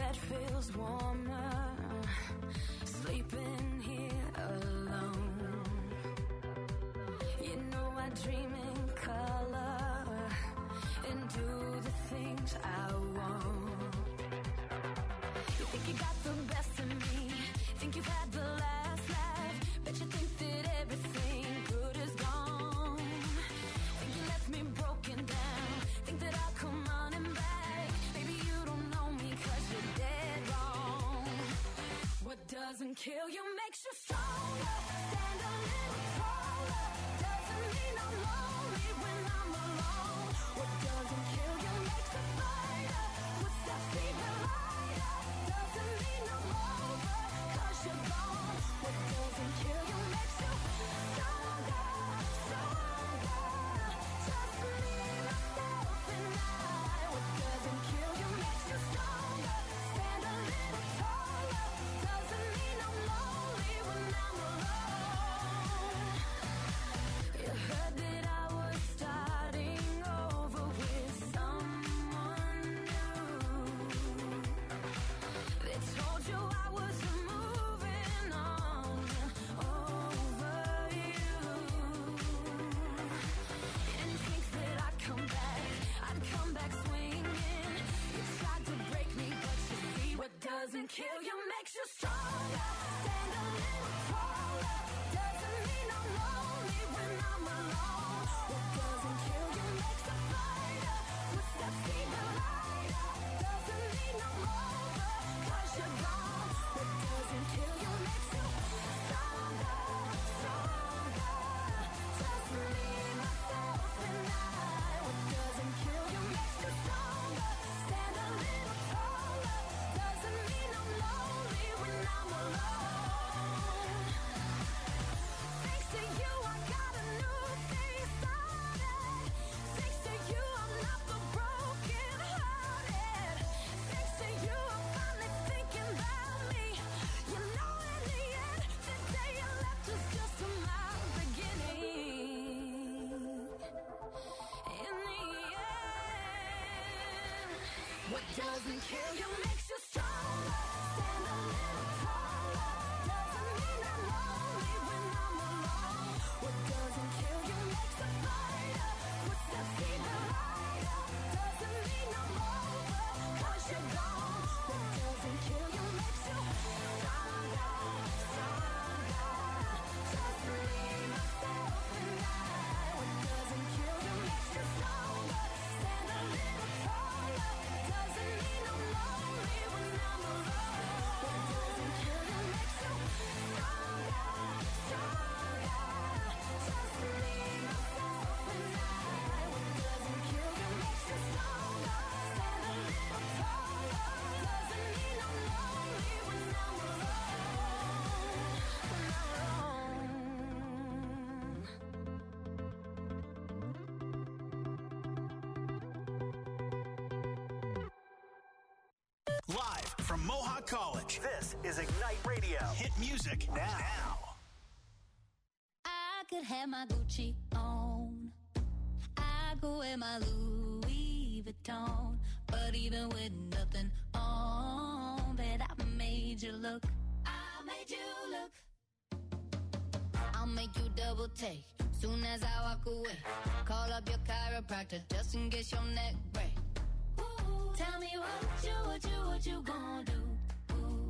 bed feels warmer, sleeping here alone. You know I dream in color and do the things I want. You think you got the best of me, think you've had the last laugh, bet you think that everything good is gone. Think you left me broken down, think that I'll come running back. Baby, you don't know me 'cause you're dead wrong. What doesn't kill you makes you stronger. Stand a little taller. Doesn't mean I'm lonely when I'm alone. What doesn't kill you makes a fighter. What's that feeling lighter? Doesn't mean I'm over 'cause you're gone. What doesn't kill you makes you stronger, stronger. Just me, myself, and I. What doesn't kill you makes you stronger. Stand a little taller. Doesn't mean I'm lonely when I'm alone. You heard that I was starting over with someone new. They told you I was moving on over you. You didn't think that I'd come back swinging. You tried to break me, but you see what doesn't kill you makes you stronger. Stand a little taller. Doesn't mean I'm lonely when I'm alone. What doesn't kill you makes a fighter. What's that feeling lighter? Doesn't mean I'm over 'cause you're gone. What doesn't kill you makes you stronger, stronger. Just me, myself, and I. What doesn't kill you makes you stronger. Stand a little taller. Doesn't mean I'm lonely when I'm alone. Thanks to you, I got a new thing started. Thanks to you, I'm not the broken hearted. Thanks to you, I'm finally thinking about me. You know, in the end, the day you left was just my beginning. In the end, what doesn't kill you makes you stronger. Stand a little taller. Doesn't mean I'm lonely when I'm alone. What doesn't kill you makes a fighter. What's that feeling lighter? Doesn't mean I'm over 'cause you're gone. What doesn't kill you makes you stronger, stronger. Just me, myself, and I. What doesn't kill you makes you stronger. Stand a little taller. Doesn't mean I'm lonely when I'm alone. What doesn't kill you makes you stronger, stronger. Just me, myself, and I. What doesn't kill you makes you stronger. Stand a little taller. Doesn't mean I'm lonely when I'm alone. Live from Mohawk College, this is Ignite Radio. Hit music now. I could have my Gucci on. I go wear my Louis Vuitton. But even with nothing on, bet I made you look. I made you look. I'll make you double take soon as I walk away. Call up your chiropractor just in case your neck break. Ooh, tell me what you gonna do? Ooh.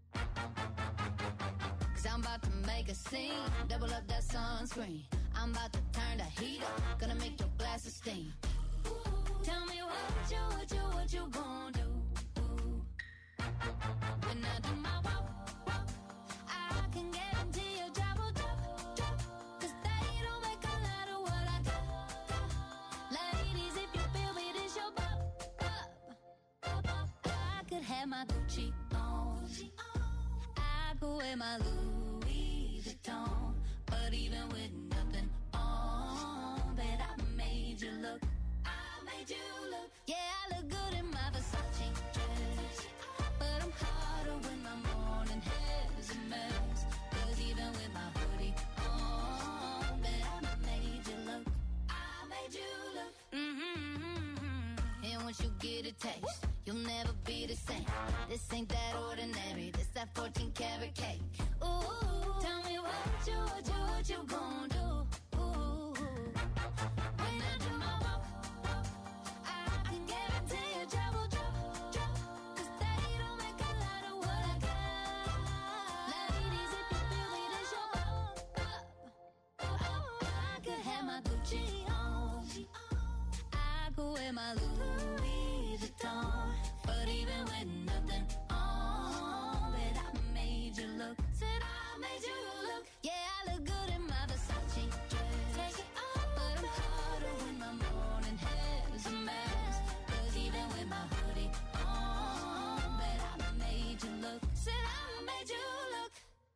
'Cause I'm about to make a scene, double up that sunscreen. I'm about to turn the heat up, gonna make your glasses steam. Ooh, tell me what you gonna do? Ooh. When I do my walk, I can guarantee your job will drop. 'Cause they don't make a lot of what I got. Ladies, if you feel me, this your bop. I could have my Gucci on. I go wear my Louis Vuitton. But even with nothing on, bet I made you look. I made you look. Yeah, I look good in my Versace dress. But I'm hotter when my morning hair's a mess. 'Cause even with my hoodie on, bet I made you look. I made you look. And once you get a taste, you'll never be the same. This that 14 karat cake. Ooh, tell me what you gonna do? Ooh, when I do my walk, I can guarantee you trouble, cause they don't make a lot of what I got. Ladies, if you feel me, this your I could have my Gucci on, I could wear my Louis Vuitton, but even with nothing on, bet I made you look. Said I made you look. Yeah, I look good in my Versace dress. Take it off, but I'm hotter when my morning hair's a mess. Cause even with my hoodie on, bet I made you look. Said I made you look.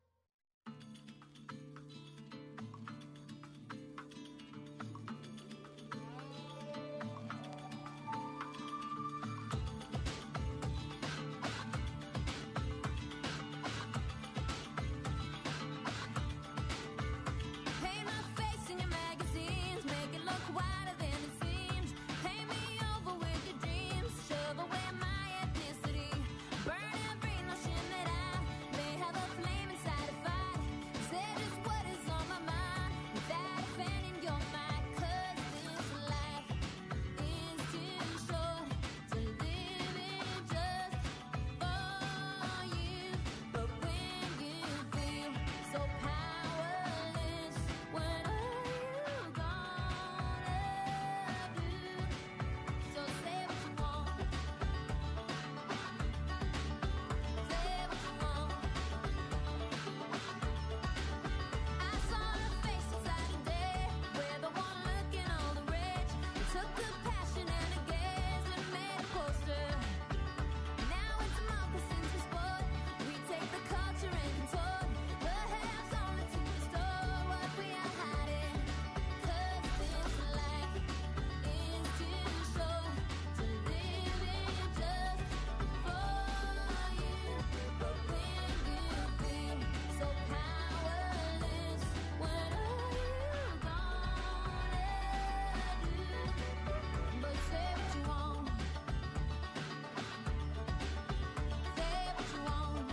Paint my face in your magazines, make it look wider than it seems. Paint me over with your dreams, shove away my ethnicity. Burn every notion that I may have a flame inside a fight. Say just what is on my mind without offending your mind. Cause this life is too short to live it just for you. But when you feel so powerless, what are you gonna do? So say what you want. Say what you want. I saw her face inside a day where the one looking all the rage. It took the passion and the gaze and made a poster. Now it's moccasins for sport. We take the culture and contort. Perhaps only to restore what we are hiding. Cause this life is too short to live it just for you. But when you feel so powerless, what are you gonna do? But say what you want. Say what you want.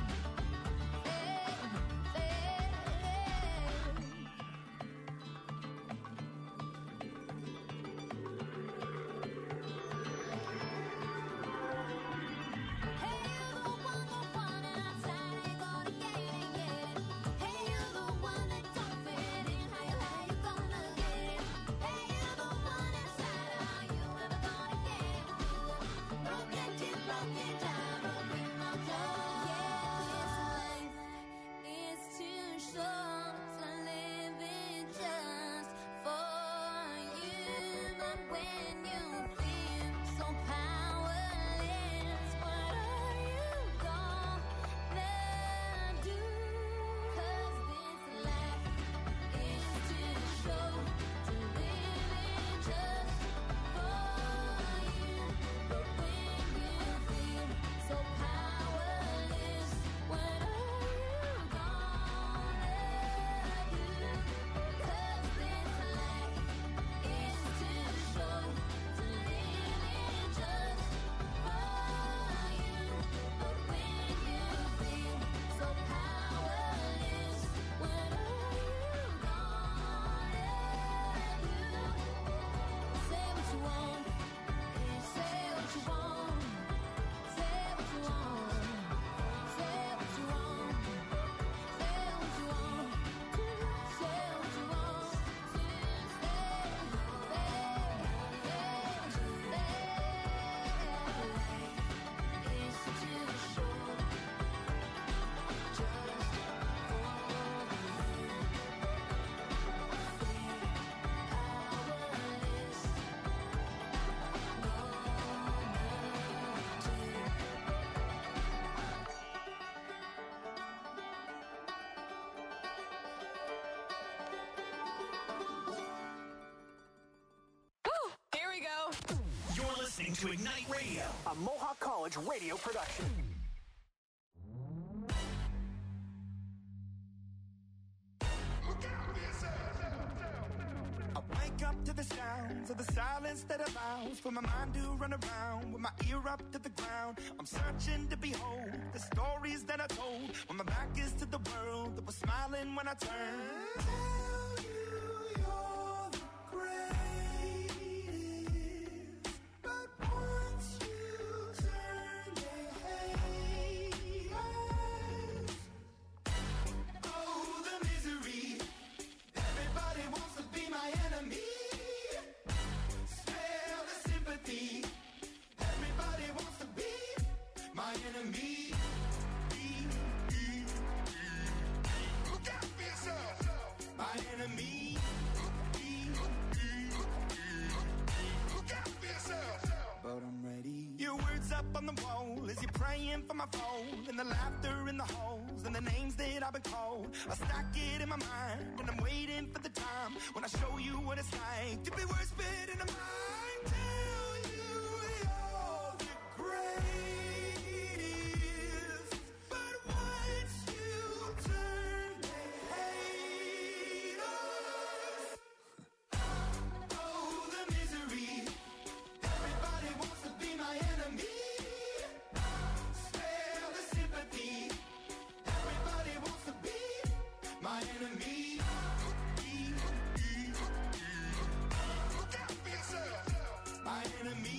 Hey, you're the one outside, ain't gonna get it. Hey, you're the one that don't fit in, how you gonna get it? Hey, you're the one inside, are you ever gonna get it? Broken teeth, broken time, broken my jaw. Yeah, this life is too short to live it just for you. But when you feel so powerless, what are you gonna do? Cause this life is too short to live it just for you. But when you feel so powerless, what are you gonna do? Cause this life is too short to live it just for you. But when you feel so powerless, what are you gonna do? Say what you want. Say what you want. Say what you want. Say what you want. Say what you want. Say what you want to say. Life is too short just for you. Here we go. You're listening to Ignite Radio, a Mohawk College radio production. I wake up to the sound sounds of the silence that allows for my mind to run around with my ear up to the ground. I'm searching to behold the stories that I told when my back is to the world that was smiling when I turned. Tell you you're the greatest, but once you turn, they hate us. Oh, the misery. Everybody wants to be my enemy. Spare the sympathy. Everybody wants to be my enemy. Look out for yourself. My enemy. Look out for yourself. But I'm ready. Your words up on the wall as you're praying for my phone, and the laughter in the halls and the names that I've been called. I stack it in my mind and I'm waiting for the time when I show you what it's like to be worse fit in a mind. Tell you you're the greatest, but once you turn, they hate us. Oh, the misery. Everybody wants to be my enemy. Spare the sympathy. Everybody wants to be my enemy. Look out for yourself. My enemy.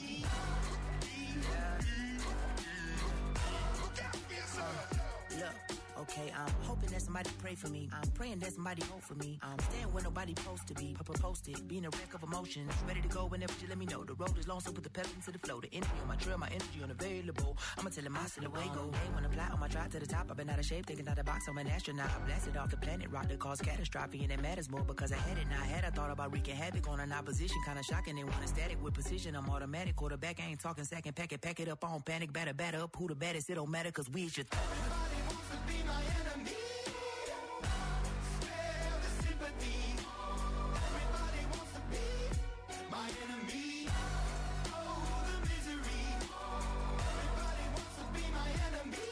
Look out for yourself. Look, okay, I'm hoping that somebody pray for me. I'm praying that somebody hope for me. I'm staying where nobody supposed to be. Papa posted, being a wreck of emotions. Ready to go whenever you let me know. The road is long, so put the pep into the flow. The energy on my trail, my energy unavailable. I'ma tell him I still away go. Hey, when I fly on my drive to the top, I've been out of shape, thinking out the box. I'm an astronaut. I blasted off the planet, rock that caused catastrophe, and it matters more because I had it. Now I had, I thought about wreaking havoc on an opposition, kinda shocking. They want a static with precision. I'm automatic, quarterback. I ain't talking second, pack it up on panic, batter up. Who the baddest? It don't matter, cause we should. Everybody wants to be my enemy. Spare the sympathy. Everybody wants to be my enemy. Oh, the misery. Everybody wants to be my enemy.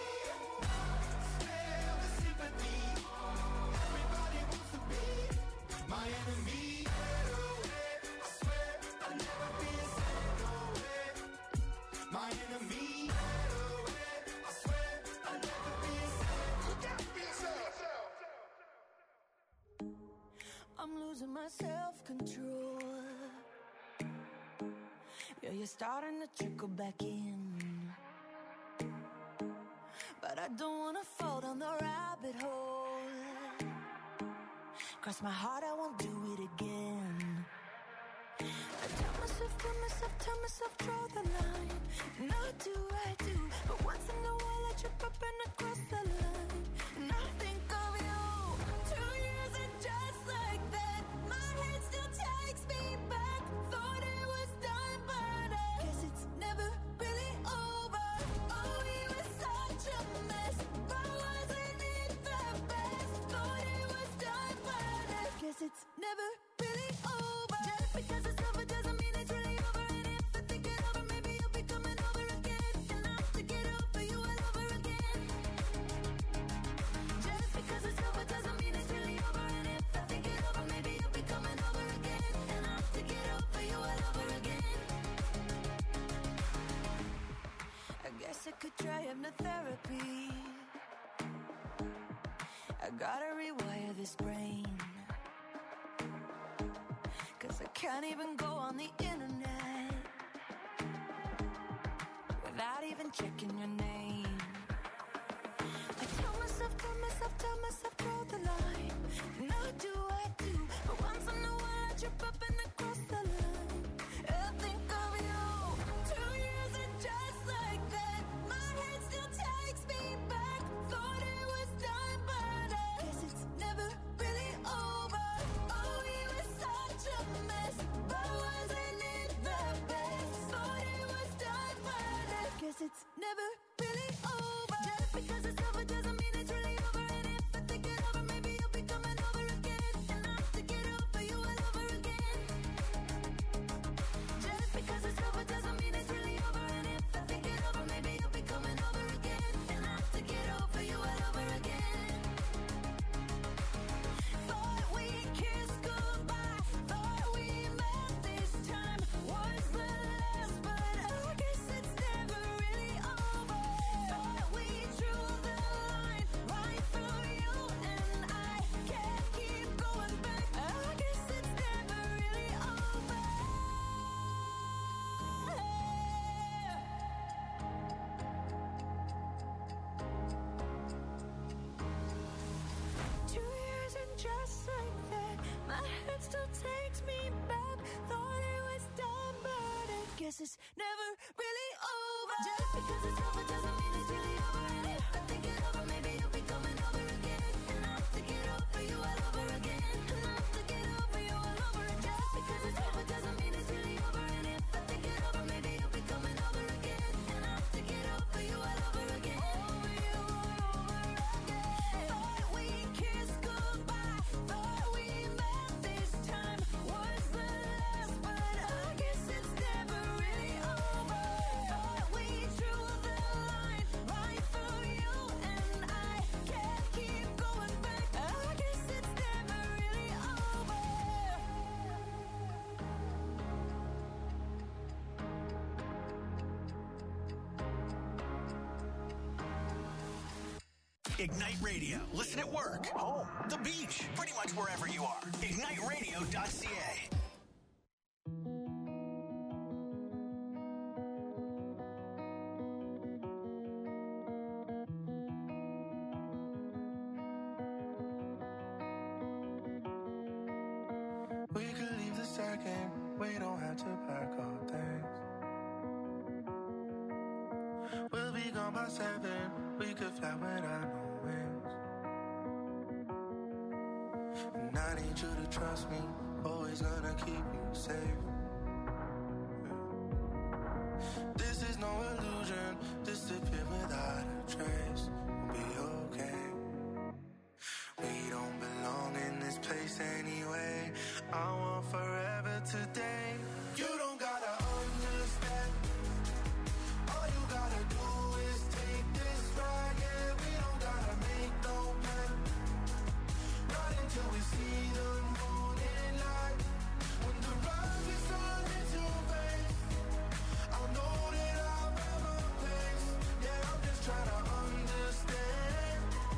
Spare the sympathy. Everybody wants to be my enemy. I swear I'll never be a my enemy. I swear I'll never be a look out for yourself. I'm losing my self-control. Yeah, you're starting to trickle back in, but I don't wanna fall down the rabbit hole. Cross my heart, I won't do it again. I tell myself, draw the line. Now do I do, but once in a while I trip up and I cross the line. And I think of you. 2 years and just like that, my head still takes me back. Thought it was done, but I guess it's never really over. Oh, we were such a mess, but wasn't it the best? Thought it was done, but I guess it's never really over. Just because it's over doesn't mean it's really over. And if I think it over, maybe you'll be coming over again. And I'll have to get over you all over again. Just because it's over doesn't mean it's really over. And if I think it over, maybe you'll be coming over again. And I'll have to get over you all over again. I guess I could try hypnotherapy. I gotta rewire this brain, 'cause I can't even go on the internet without even checking your name. I tell myself, draw the line. Now do I do, but once in a while I trip up and I cross the line. I think of you. 2 years and just like that, my head still takes me back. Thought it was done, but I guess it's never really over. Oh, we were such a mess, but wasn't it the best? Thought it was done, but I guess it's never really takes me back. Thought it was done, but I guess it's never really over. Just because it's over doesn't mean it's really over. And if I think it over, maybe you'll be coming over again. And I'll have to get over you all over again. And I'll have to get over you all over again. Just because it's over doesn't mean it's really over. And if I think it over, maybe you'll be coming over again. And I'll have to get over you all over again. Over you all over again. Thought we kissed goodbye. Thought we met this time was the last, but I guess it's never really over. Thought we drew the line right through you and I can't keep going back. I guess it's never really over. Ignite Radio. Listen at work, home, the beach, pretty much wherever you are. IgniteRadio.ca. We could leave the second, we don't have to pack our things. We'll be gone by 7, we could fly without no wings. And I need you to trust me, always gonna keep you safe. This is no illusion, disappear without a trace. We'll be okay. We don't belong in this place anyway. I want forever today. You don't gotta understand. All you gotta do is take this ride. Yeah, we don't gotta make no plan. Not until we see the morning light. When the rise is on into face, I'll know that I'll have a place. Yeah, I'm just trying to understand.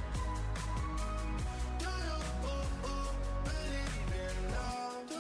Do you believe in love? Do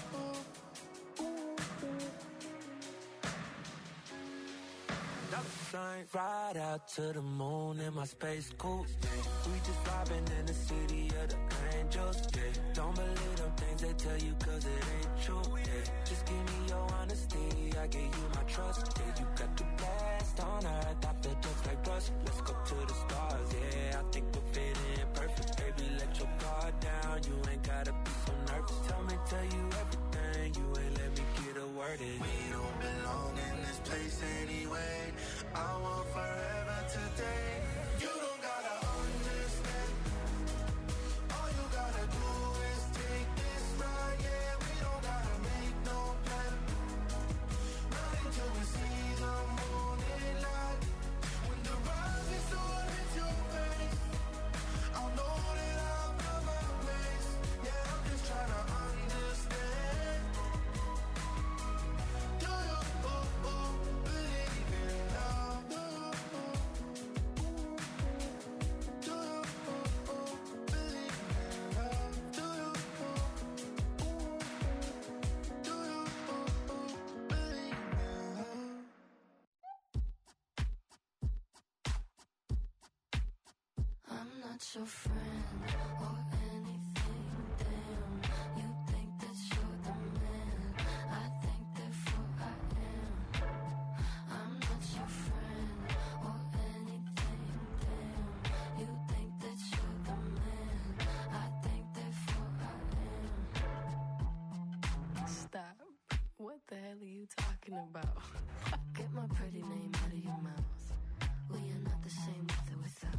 you? Ride out to the moon in my space coupe. Yeah. We just vibing in the city of the angels. Yeah. Don't believe them things they tell you 'cause it ain't true. Yeah. Just give me your honesty, I give you my trust. Yeah, you got the best on earth, I feel just like rust. Let's go to the stars, yeah, I think we'll fit in perfect. Baby, let your guard down, you ain't gotta be so nervous. Tell you everything, you ain't let me get a word in. We don't belong in this place anyway. I want forever today. You don't gotta understand. All you gotta do is take this ride. Yeah, we don't gotta make no plan. Not until we see the morning light. When the rise is on into your face, I'll know that I'll have a place. Yeah, I'm just trying to understand. Do you believe in love? Do you believe in love? Do you believe in love? I'm not your friend or anything, damn. You think that you're the man, I think therefore I am. I'm not your friend or anything, damn. You think that you're the man, I think therefore I am. Stop. What the hell are you talking about? Get my pretty name out of your mouth. We are not the same with or without.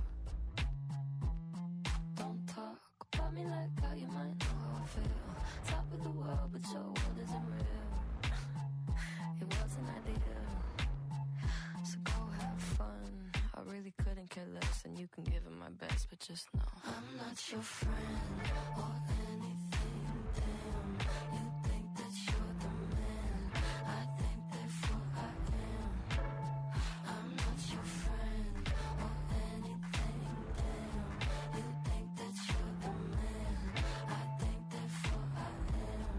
Don't talk about me like how you might know how I feel. Top of the world, but your world isn't real. It wasn't ideal. So go have fun. I really couldn't care less, and you can give it my best, but just know I'm not your friend or anything, damn. You think that you're the man, I think therefore I am. I'm not your friend or anything, damn. You think that you're the man, I think therefore I am.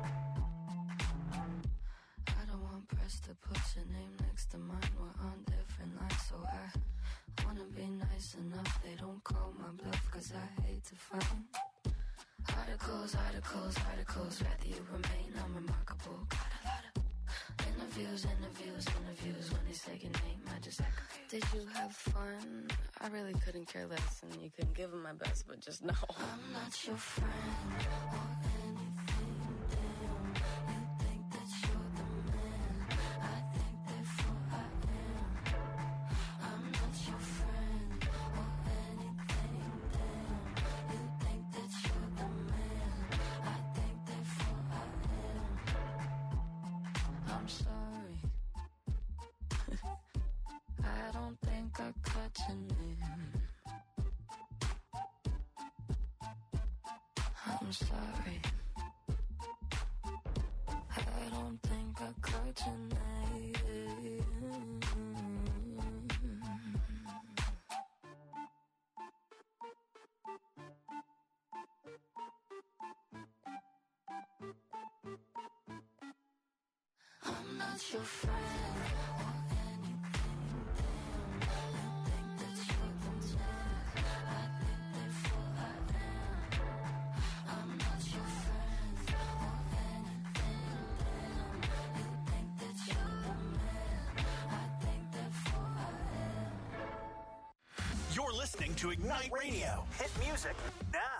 I don't want press to put your name next to mine. We're on different lines, so I wanna be nice enough they don't call my bluff, 'cause I hate to find. I articles, rather you remain unremarkable. Got a lot of interviews. When they say your name, I just act confused. Did you have fun? I really couldn't care less, and you couldn't give them my best, but just know I'm not your friend or anything. Damn, you think that you're the man. I think therefore I am. I'm not your friend or anything. Damn, you think that you're the man. I think therefore I am. I'm sorry. I don't think I cut your name. I'm sorry. I don't think I caught your name. I'm not your friend or anything. Damn, you think that you're the man. I think therefore I am. I'm not your friend or anything. Damn, you think that you're the man. I think therefore I am. You're listening to Ignite Radio. Hit music now.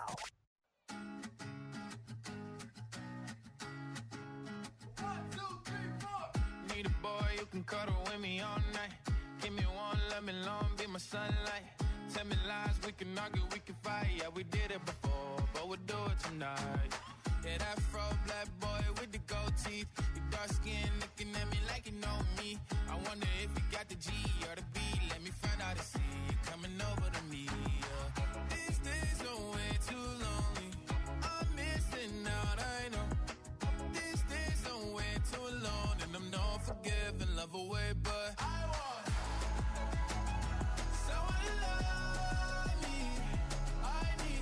Need a boy who can cuddle with me all night. Give me one, let me long, be my sunlight. Tell me lies, we can argue, we can fight. Yeah, we did it before, but we'll do it tonight. Yeah, that fro black boy with the gold teeth. Your dark skin looking at me like you know me. I wonder if you got the G or the B. Let me find out and see you coming over to me. Yeah. These days are way too lonely. I'm missing out, I know. These days are way too alone, and I'm not forgiving, love away, but I want someone to love me. I need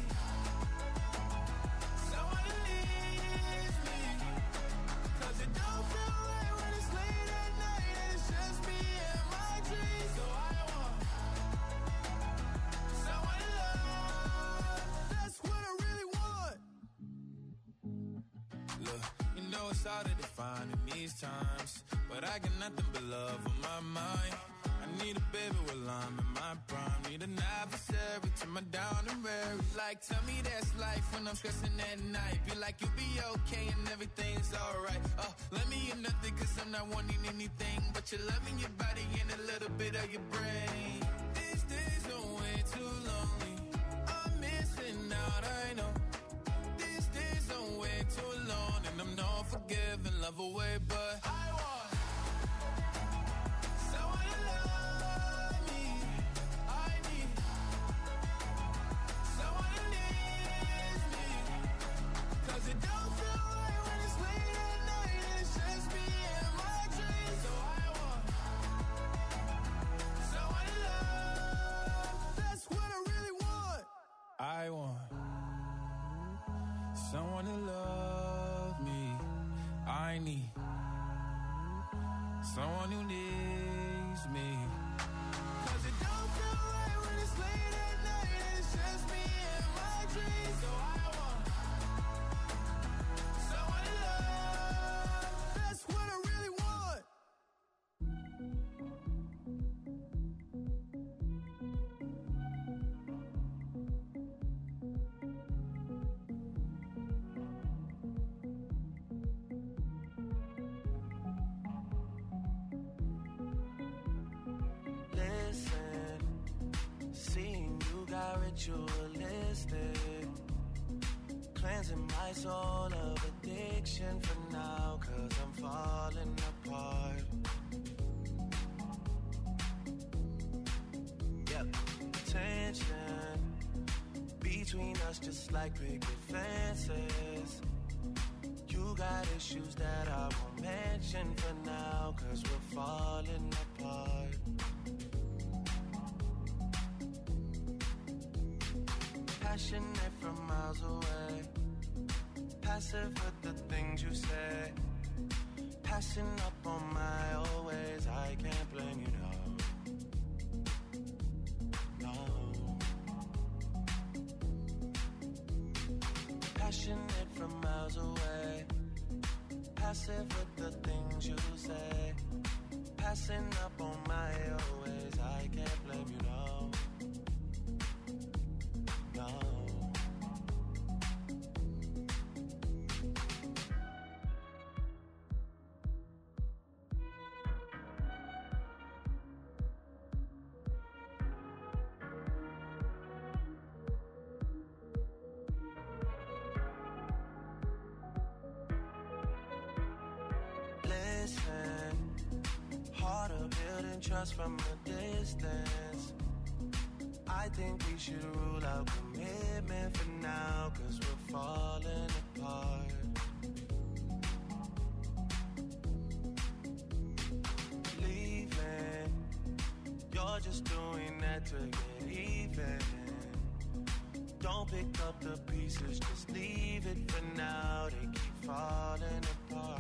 someone to leave me, 'cause it don't feel right when it's late at night and it's just me and my dreams. So I want someone to love. That's what I really want. Look, you know it's hard to define in these times, but I got nothing but love on my mind. I need a baby while I'm in my prime. Need an adversary to my down and weary. Like, tell me that's life when I'm stressing at night. Be like, you'll be okay and everything's alright. Let me in nothing 'cause I'm not wanting anything but your loving, your body, and a little bit of your brain. These days are way too lonely. I'm missing out, I know. These days are way too alone, and I'm not forgiving, love away, but I want someone to love me. I need someone to leave me, 'cause it don't feel right when it's late at night and it's just me and my dreams. So I want someone to love. That's what I really want. I want someone to love me. I need someone who needs me, 'cause it don't feel right when it's late at night and it's just me and my dreams. So I want someone to love. That's what I really want. Listen, seeing you got ritualistic, cleansing my soul of addiction for now, 'cause I'm falling apart. Yep, tension between us just like picket fences. You got issues that I won't mention for now, 'cause we're falling apart. Passionate from miles away, passive with the things you say, passing up on my old ways. I can't blame you, no. No. passionate from miles away, passive with the things you say, passing up on my ways. I can't blame you, no, no. Trust from a distance. I think we should rule out commitment for now, 'cause we're falling apart. Leaving, you're just doing that to get even. Don't pick up the pieces, just leave it for now. They keep falling apart.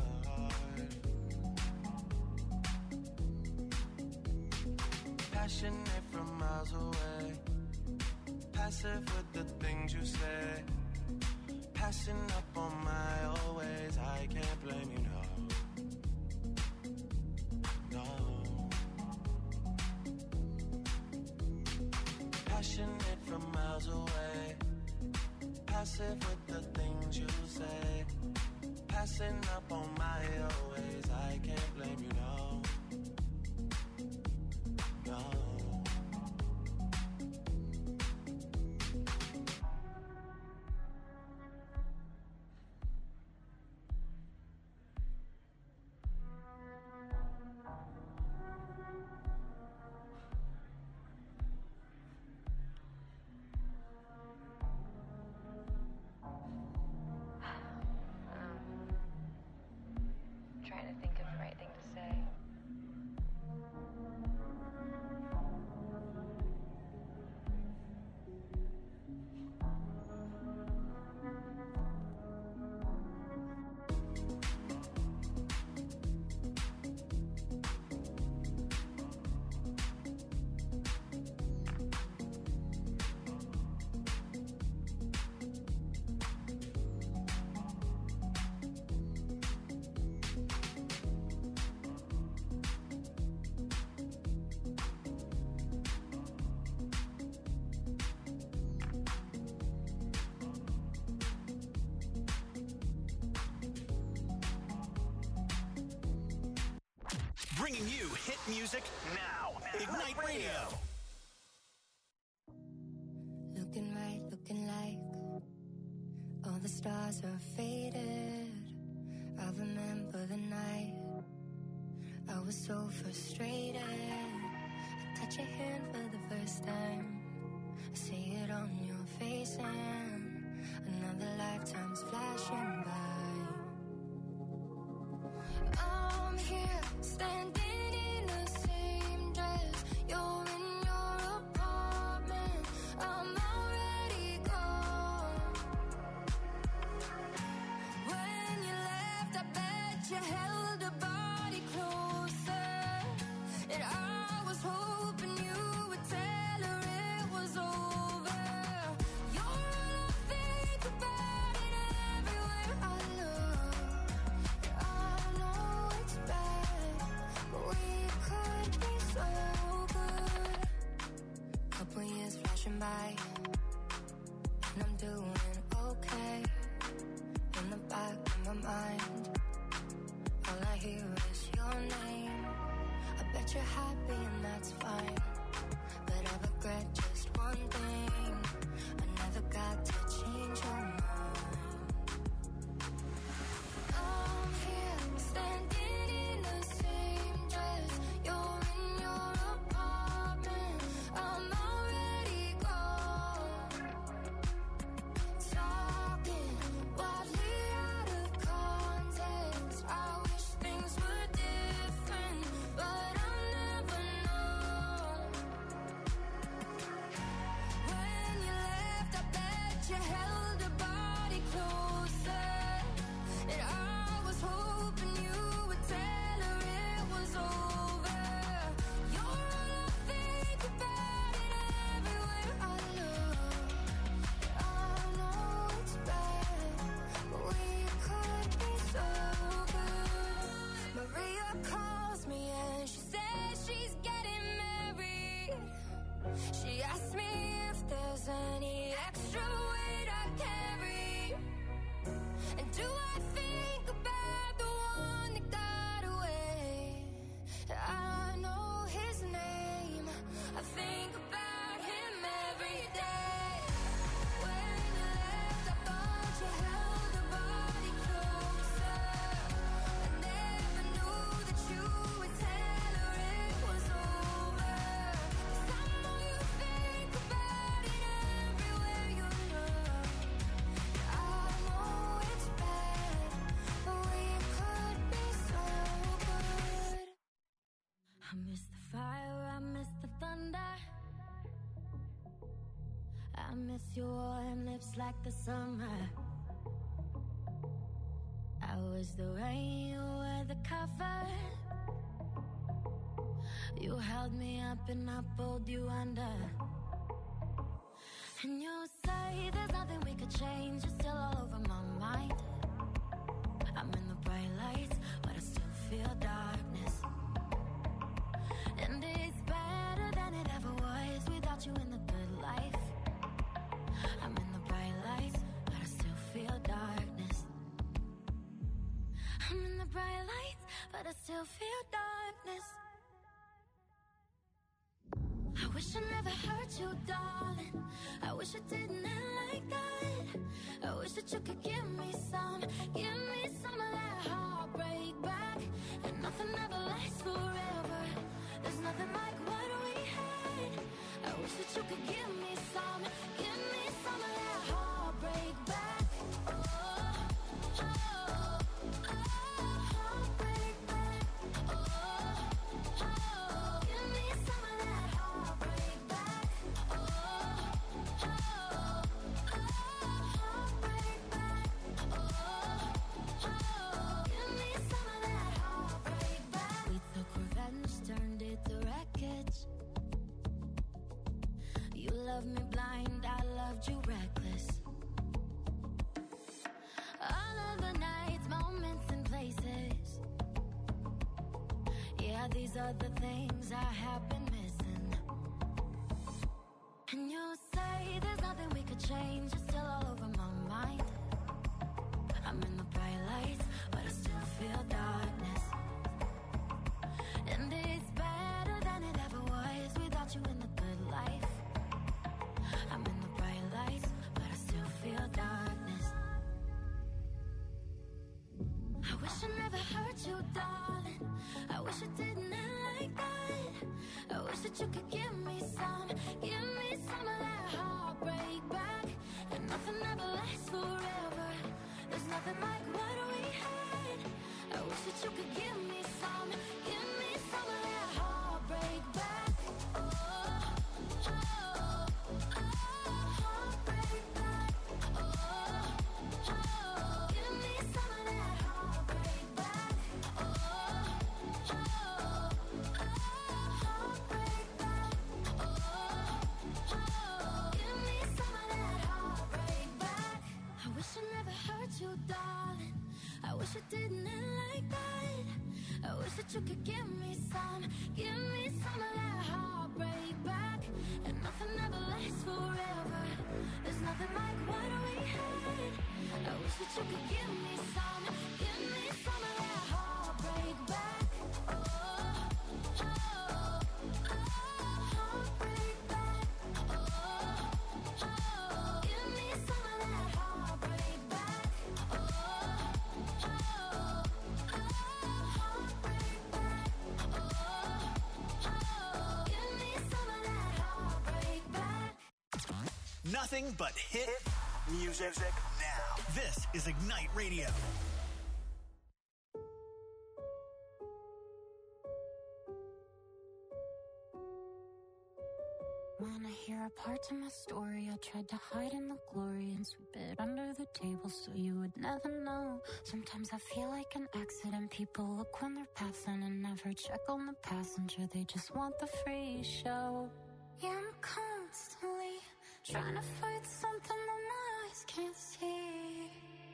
Passionate from miles away, passive with the things you say, passing up on my always. I can't blame you, no, no. Passionate from miles away, passive with the things you say, passing up on my always. I can't blame you, no, no. Trying to think of the right thing to say. Bringing you hit music now. Ignite Radio. Looking right, looking like all the stars are faded. I remember the night I was so frustrated. I touch your hand for the first time. I see it on your face and another lifetime's flashing by. I'm here, standing in the same dress. You're in your apartment, I'm already gone. When you left, I bet you held a body closer, and I was hoping you would tell her it was over. You're all I think about, and everywhere I look, I know it's bad fire, I miss the thunder. I miss your warm lips like the summer. I was the rain, you were the cover. You held me up and I pulled you under. And you say there's nothing we could change. You're still all over my mind. I'm in the bright lights, but I still feel darkness. And it's better than it ever was without you in the good life. I'm in the bright lights, but I still feel darkness. I'm in the bright lights, but I still feel darkness. I wish I never hurt you, darling. I wish I didn't end like that. I wish that you could give me some of that heartbreak back. And nothing ever lasts forever. There's nothing like what we had. I wish that you could give me some of that heartbreak back. Heartbreak back. Give me some of that heartbreak back. Heartbreak back. Give me some of that heartbreak back. We took revenge, turned it to wreckage. You loved me blind, I loved you reckless. All of the nights, moments and places. Yeah, these are the things I have been missing. And you say there's nothing we could change. You're still all over my mind. I'm in the bright lights, but I still feel darkness. And it's better than it ever was without you in the good life. I'm in the bright lights, but I still feel darkness. I wish I never hurt you, darling. I wish it didn't end like that. I wish that you could give me some of that heartbreak back. And nothing ever lasts forever. There's nothing like what we had. I wish that you could give me some of that heartbreak back. Heartbreak back. Give me some of that heartbreak back. Heartbreak back. Give me some of that heartbreak back. I wish I never hurt you, darling. I wish it didn't end like that. I wish that you could give me some of that heartbreak back. And nothing ever lasts forever. There's nothing like what we had. I wish that you could give me some of that heartbreak back. Heartbreak back. Give me some of that heartbreak back. Heartbreak back. Give me some of that heartbreak back. Nothing but hit music now. This is Ignite Radio. Wanna hear a part of my story? I tried to hide in the glory and sweep it under the table so you would never know. Sometimes I feel like an accident. People look when they're passing and never check on the passenger. They just want the free show. Yeah, I'm constantly trying to fight something that my eyes can't see.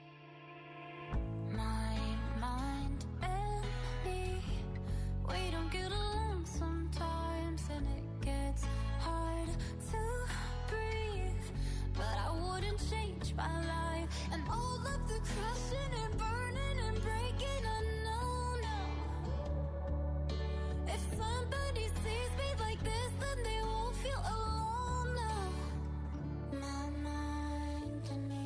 My mind and me, we don't get along sometimes, and it gets hard to breathe. But I wouldn't change my life, and all of the crushing and burning and breaking, I know now. If somebody sees me like this, then they won't feel alone now. My mind and me.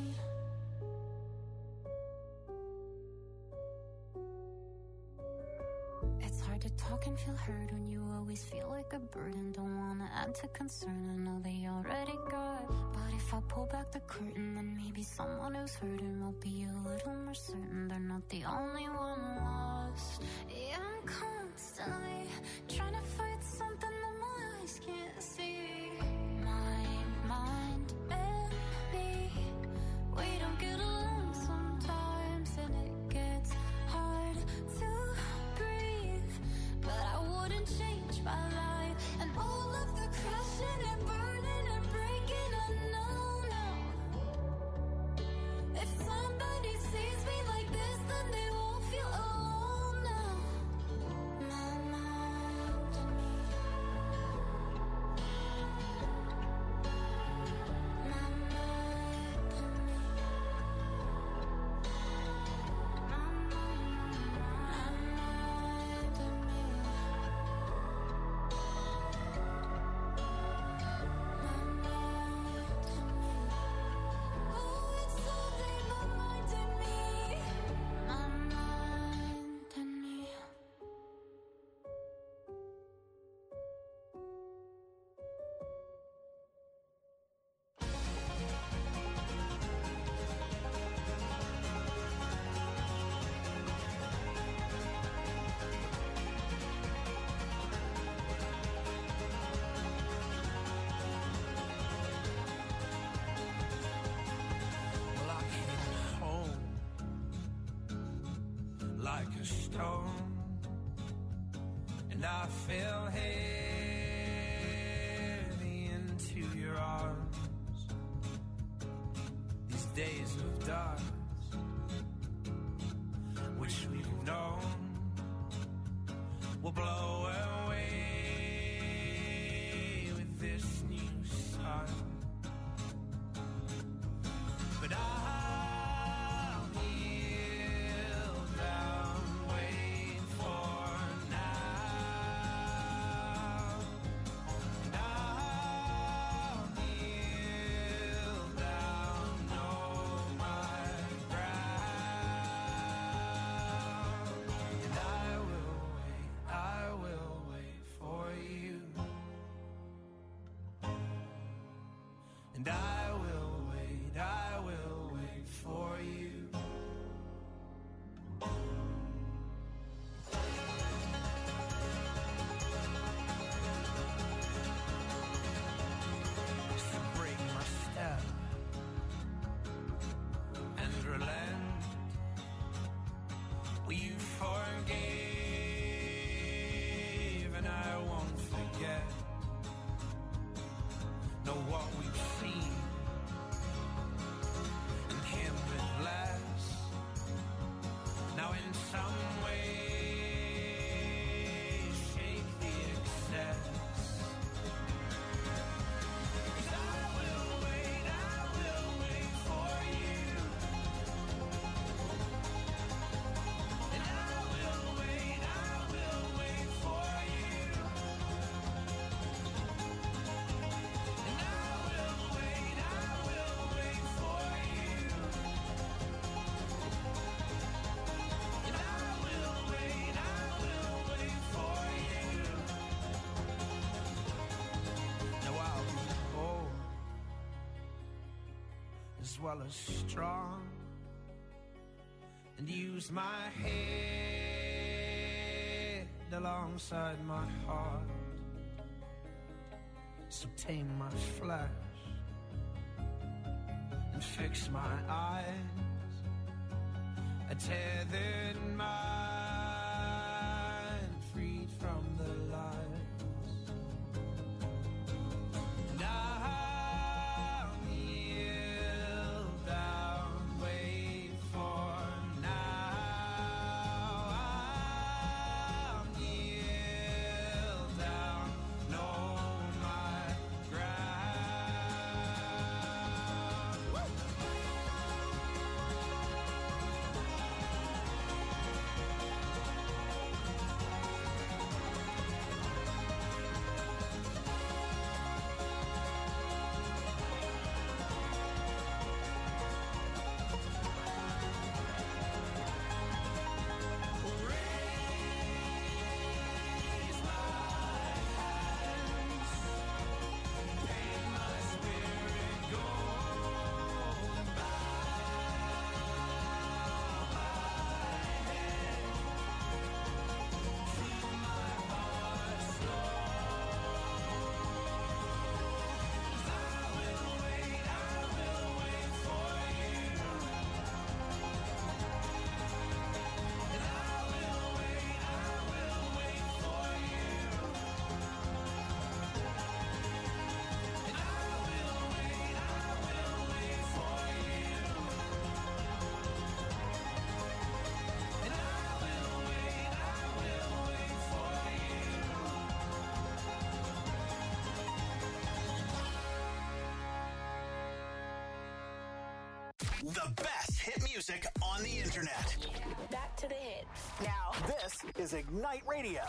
It's hard to talk and feel heard when you always feel like a burden. Don't wanna add to concern, I know they already got. But if I pull back the curtain, then maybe someone who's hurting will be a little more certain they're not the only one lost. Yeah, I'm constantly trying to fight something something that my eyes can't see. My mind and me, we don't get along sometimes, and it gets hard to breathe. But I wouldn't change my life, and all of the crashing and burning and breaking, I know now. If somebody sees me like this, then they won't feel alone now. My mind and me. My mind and me. My mind and me. Oh, it's something my mind and me. My mind and me. Well, I came home like a stone, and I fell heavy into your arms. These days of dust, which we've known, will blow away with this new sun. But I'll kneel down, wait for now. And I'll kneel down, know my ground. And I will wait for you. And I will wait for you. So break my step and relent. Well, you forgave, and I won't forget. Know what we've seen, and him with less. Now in some way, shake the excess. 'Cause I will wait for you. And I will wait for you. And I will wait for you. And I will wait for you. Now I'll be bold as well as strong, and use my head alongside my heart. So tame my flesh and fix my eyes, a tethered mind freed from the lies. And I'll kneel down, wait for now. I'll kneel down, know my ground. The best hit music on the internet. Back to the hits. Now, this is Ignite Radio.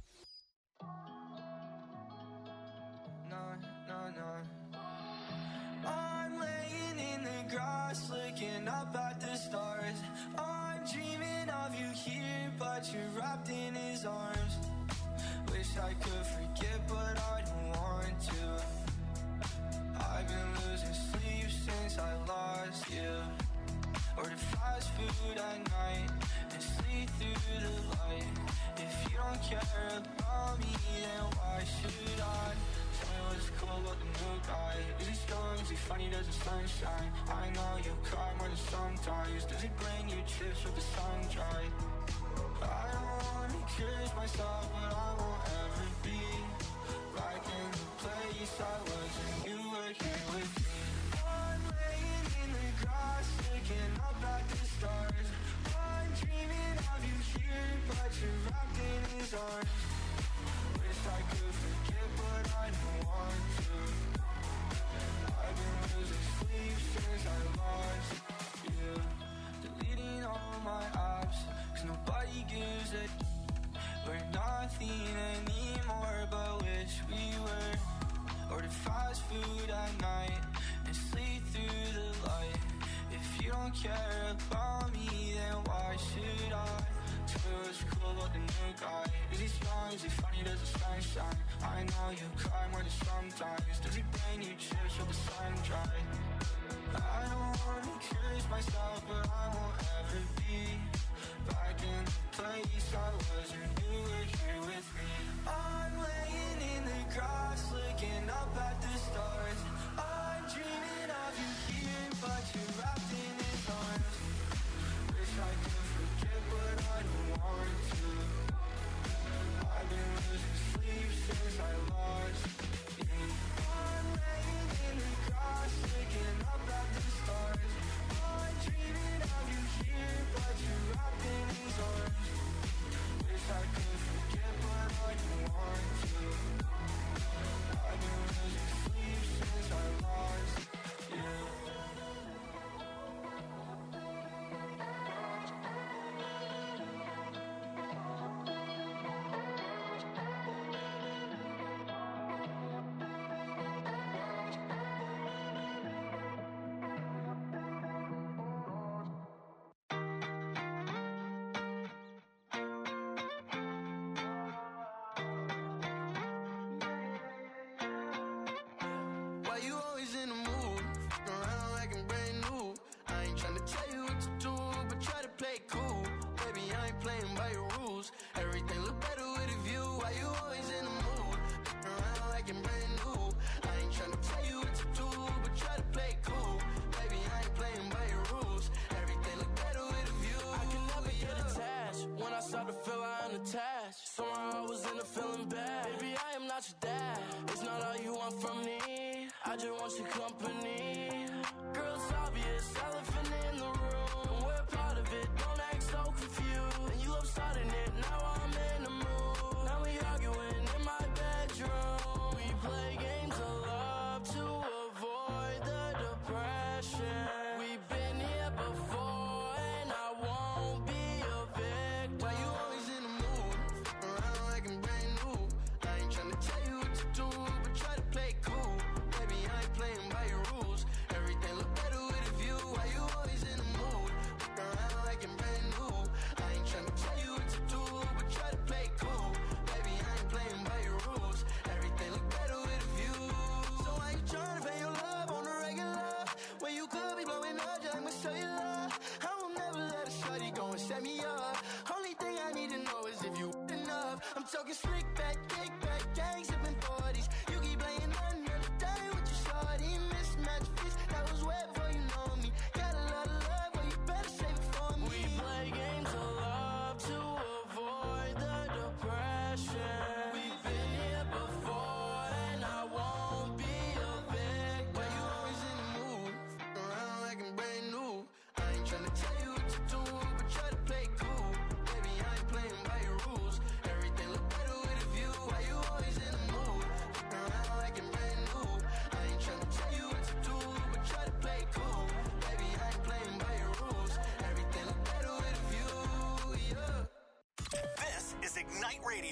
I'm laying in the grass, looking up at the stars. I'm dreaming of you here, but you're wrapped in his arms. Wish I could forget, but I don't want to. I've been losing sleep since I lost you. Order fast food at night and sleep through the light. If you don't care about me, then why should I? Tell me what's cool about the new guy. Is he strong? Is he funny? Does the sunshine? I know you cry more than sometimes. Does he bring you chips with the sun dry? I don't wanna curse myself, but I won't ever be back in the place I was when you were here with me. I'm laying in the grass, looking up at the stars. I'm dreaming of you here, but you're wrapped in his arms. Wish I could forget, but I don't want to. I've been losing sleep since I lost you. Deleting all my apps, 'cause nobody gives a we're nothing anymore, but wish we were. Order fast food at night and sleep through the light. If you don't care about me, then why should I? Tell me what's cool about the new guy. Is he strong? Is he funny? Does the sun shine? I know you cry more than sometimes. Does he bring you chips with the sun dry? I don't wanna curse myself, but I won't ever be back in the place I was when you were here with me. I'm laying in the grass, looking up at the stars. I'm dreaming of you here, but you're wrapped in his arms. Wish I could forget, but I don't want to. I've been losing sleep since I lost you. I'm laying in the grass, looking up at the stars. I'm dreaming of you here, but you're wrapped in his arms. Wish I could forget, but I don't want to. I've been losing sleep since I lost you. Why you always in the mood? Around like I'm brand new. I ain't tryna tell you what to do, but try to play it cool. Baby, I ain't playing by your rules. Everything look better with a view. Why you always in the mood? Around like I'm brand new. I ain't tryna tell you what to do, but try to play it cool. Baby, I ain't playing by your rules. Everything look better with a view. I can never get attached. When I start to feel I'm unattached, somehow I was in a feeling bad. Baby, I am not your dad. It's not all you want from me. I just want your company. Girl, it's obvious, elephant in the room. And we're part of it, don't act so confused. And you love starting it, now I'm in the mood. Now we arguing in my bedroom. We play games of love to avoid the depression. We've been here before, and I won't be a victim. Why you always in the mood? Around like I'm brand new. I ain't tryna tell you what to do, but try to play it cool. Baby, I ain't playing by your rules. Everything look better with a view. Why you always in the mood? Around like I'm brand new. I ain't tryna tell you what to do, but try to play it cool. Baby, I ain't playing by your rules. Everything look better with a view. So why you tryna pay your love on the regular? When you could be blowing up, just I'ma show you love. I will never let a shorty go and set me up. Only thing I need to know is if you enough. I'm talking slick back, kick back, gang sipping 40s. You keep playing another day with your shorty. Mismatch fist, that was way before you know me. Got a lot of love, but you better save it for me. We play games of love to avoid the depression. We've been here before, and I won't be a victim. Why you always in the mood? Around like I'm brand new. I ain't tryna tell you what to do, but try to play it cool. Baby, I ain't playing by your rules. Everything look better with a view.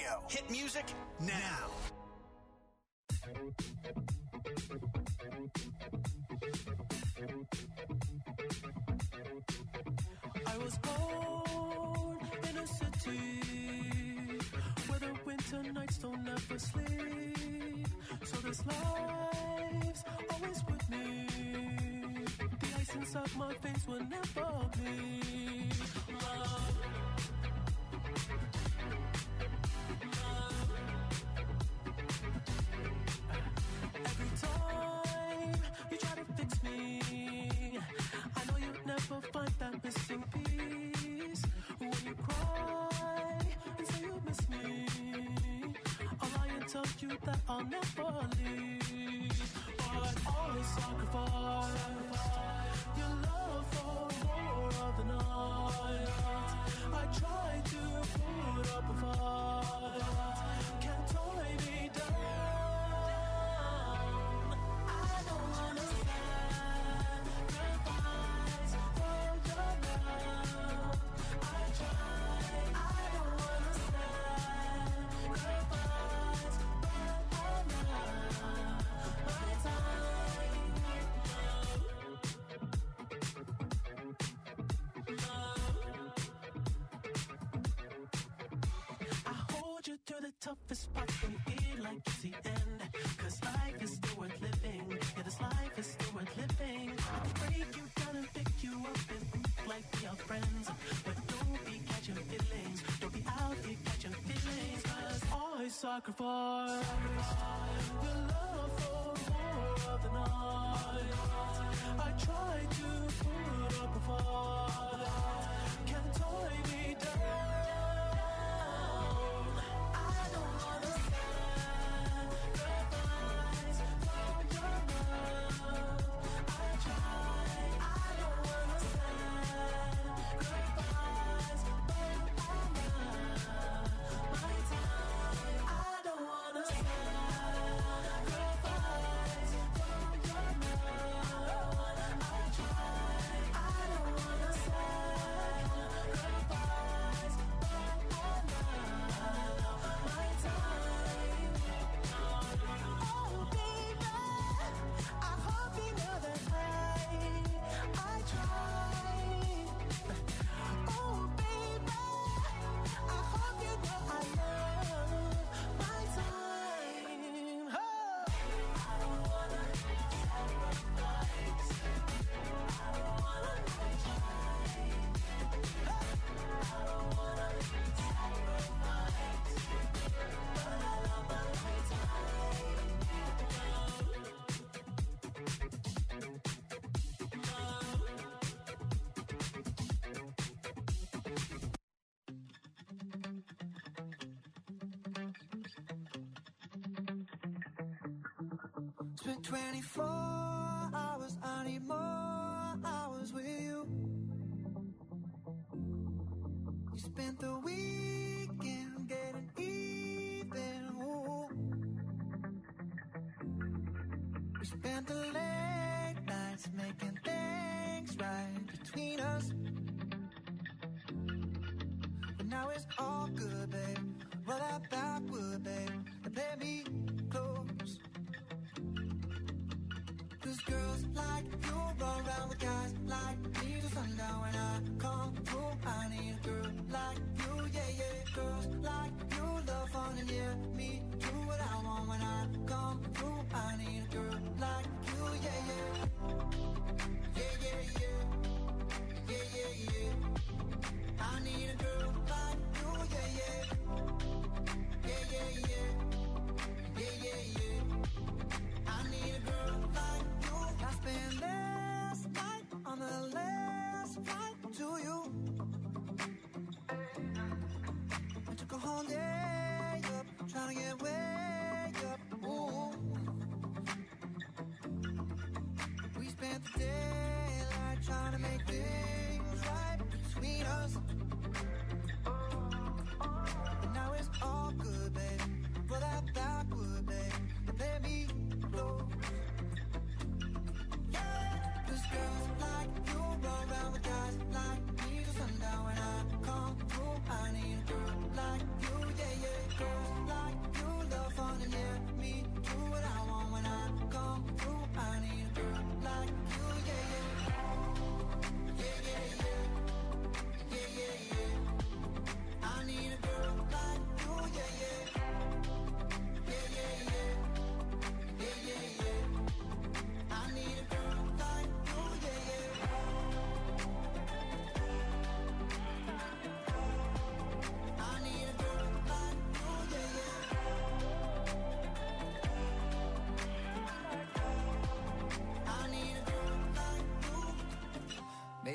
Radio. Hit music now. I was born in a city where the winter nights don't ever sleep. So this life's always with me. The ice inside my veins will never bleed. Love. Every time you try to fix me, I know you'll never find that missing piece. When you cry and say you miss me, I'll lie and tell you that I'll never leave. But always sacrifice your love for more of the night. I try to put up a fight, can't tie me down. I don't wanna sacrifice for your love. I try, I don't wanna sacrifice, but I'm not my time. I hold you through the toughest parts when you feel like it's the end. Cause life is still worth living. Yeah, this life is still worth living. I can break you down and pick you up and think like we are friends. But don't be catching feelings. Don't be out here catching feelings. Cause I sacrifice your love for more of the night. I try to put up a fight, can't tie me down. I don't wanna sacrifice for your love. I try, I don't wanna sacrifice, but I'm not my time. I don't wanna sacrifice for your love. I try, I don't wanna sacrifice, but I'm not my time. Oh baby, I hope you know that I try. Oh baby, I hope you know I love my time. Oh. I don't wanna sacrifice. I don't wanna try. I don't wanna sacrifice, but I love my Spent 24 hours, I need more hours with you. You spent the weekend getting even. Ooh. We spent the late nights making things right between us. But now it's all good, babe. Roll that backward, babe, and play me close. Cause girls like you run around with guys like me till sundown. When I come through, I need a girl like you, yeah, yeah. Girls like you love fun and yeah, me do what I want. When I come through, I need a girl like you, yeah, yeah. Yeah, yeah, yeah. Yeah, yeah, yeah. I need a girl like you, yeah, yeah. Yeah, yeah, yeah. Yeah, yeah, yeah. I need a girl like you. I spent last night on the last flight to you.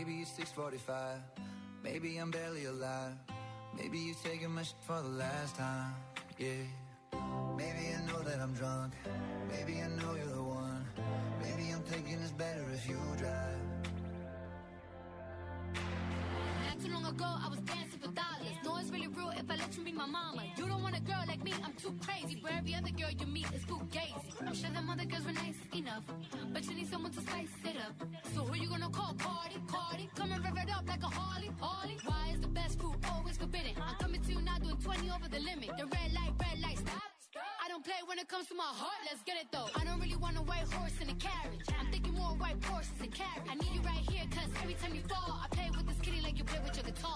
Maybe it's 6:45. Maybe I'm barely alive. Maybe you're taking my shit for the last time. Yeah. Maybe I know that I'm drunk. Maybe I know you're the one. Maybe I'm thinking it's better if you drive. Not too long ago, I was dancing for dollars. No, it's really real if I let you be my mama. You don't want a girl like me, I'm too crazy. Where every other girl you meet is fugazi. I'm sure them other girls were nice enough, but you need someone to spice it up. So who you gonna call? Cardi. Come and rev it up like a Harley. Why is the best food always forbidden? I'm coming to you now doing 20 over the limit. The red light, stop. I don't play when it comes to my heart, let's get it though. I don't really want a white horse in a carriage. I'm thinking more white horses and carriage. I need you right here, cause every time you fall, I play with this kitty like you play with your guitar.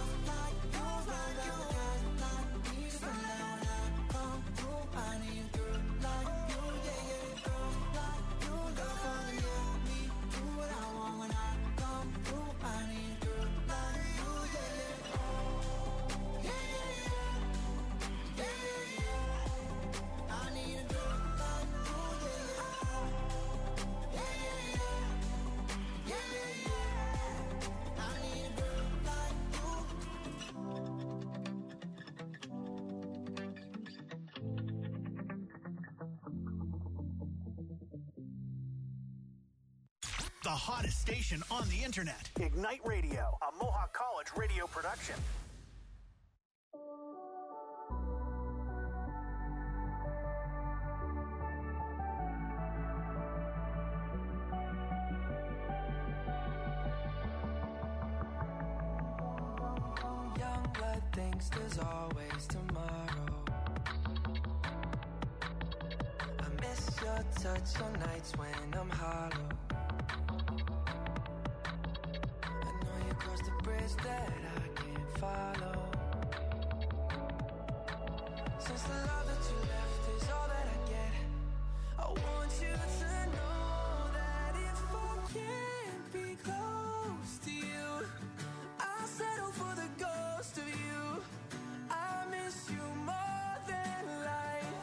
I need a girl like you, yeah, yeah. Girl like you, girl, yeah. Me, do what I want when I come through. I need a girl like you, yeah, yeah. Yeah, yeah, yeah. Yeah, yeah, yeah. I need a girl like you, yeah, yeah. Yeah, yeah, yeah. Yeah, yeah, yeah. I need a girl like you. The hottest station on the internet. Ignite Radio, a Mohawk College radio production. Young blood thinks there's always tomorrow. I miss your touch on nights when I'm hollow. Cross the bridge that I can't follow. Since the love that you left is all that I get, I want you to know that if I can't be close to you, I'll settle for the ghost of you. I miss you more than life.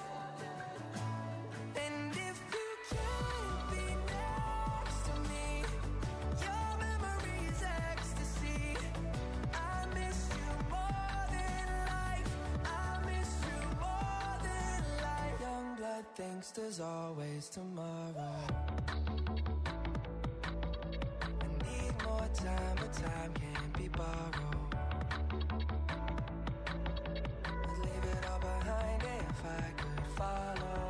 And if you can't be next to me, your memory is ecstasy. I miss you more than life. I miss you more than life. Young blood thinks there's always tomorrow. I need more time, but time can't be borrowed. I'd leave it all behind if I could follow.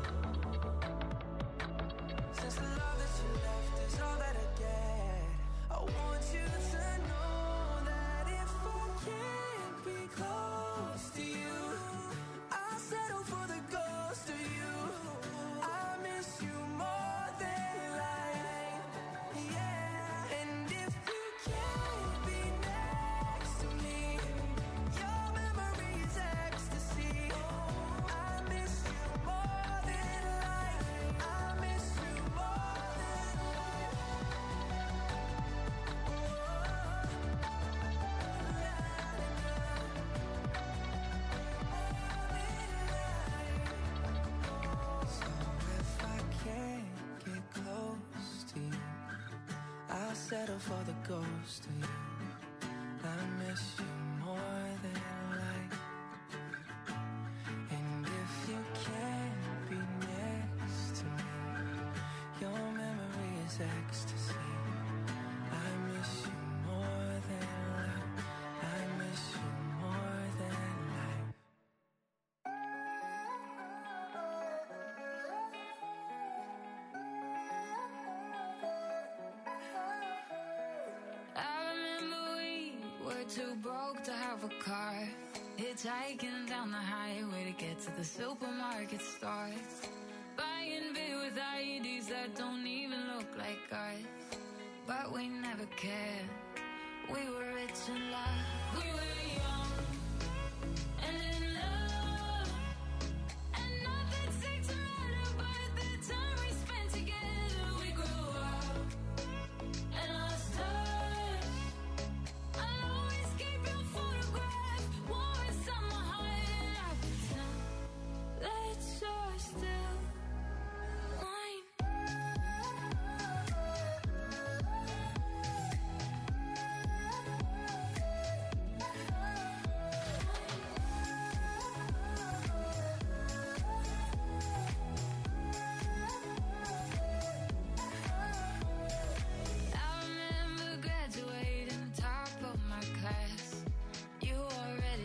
Since the love that you left is all that I get, I want you to know that if I can't be close to you, I'll settle for the ghost of you. I miss you more than life, yeah. And if you can't be next to me, your memory is ecstasy. I miss you more than life. I miss you more than life. So if I can't get close to you, I'll settle for the ghost of you. I miss you more than life. And if you can't be next to me, your memory is ecstasy. I miss you more than life. I miss you more than life. I remember we were too broke to have a car, hitchhiking down the highway to get to the supermarket store, buying beer with IEDs that don't even look like ours. But we never cared. We were rich and loved. We were young and in love, and nothing seemed to matter but the time we spent together. We grew up and lost touch. I'll always keep your photograph warm inside my heart, and I pretend that you're still mine.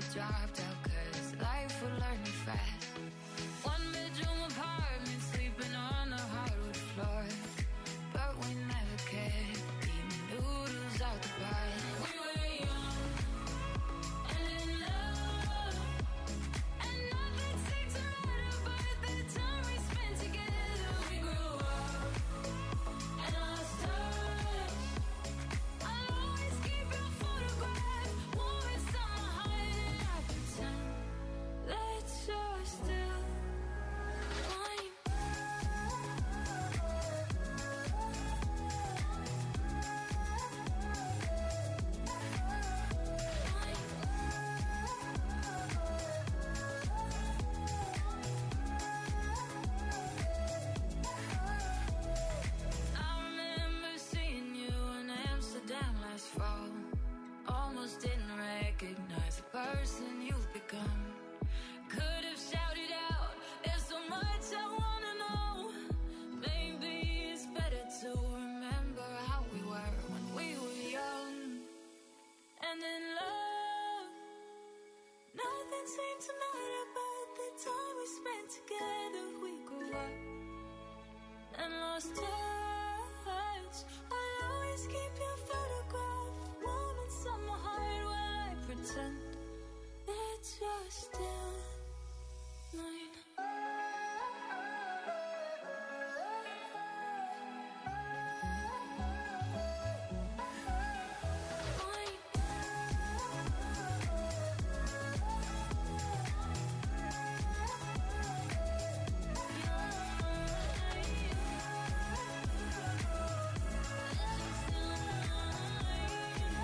Drop